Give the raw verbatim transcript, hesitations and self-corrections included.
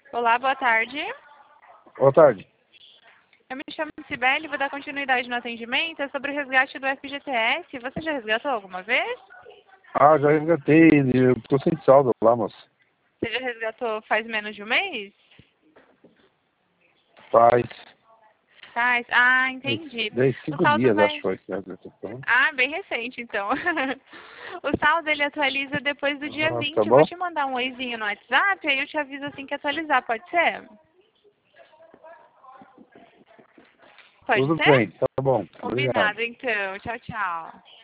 Olá, boa tarde. Boa tarde. Eu me chamo Cibele, vou dar continuidade no atendimento. É sobre o resgate do F G T S. Você já resgatou alguma vez? Ah, já resgatei, eu tô sem saldo lá, moça. Você já resgatou faz menos de um mês? Faz Faz. Ah, entendi. dez, O cinco saldo dias, acho que vai... foi que resgatou. Ah, bem recente, então. O saldo, ele atualiza depois do dia Ah, tá vinte. Eu vou bom? te mandar um oizinho no WhatsApp, aí eu te aviso assim que atualizar, pode ser? Pode Tudo ser? bem, tá bom. Obrigado. Combinado, então. Tchau, tchau.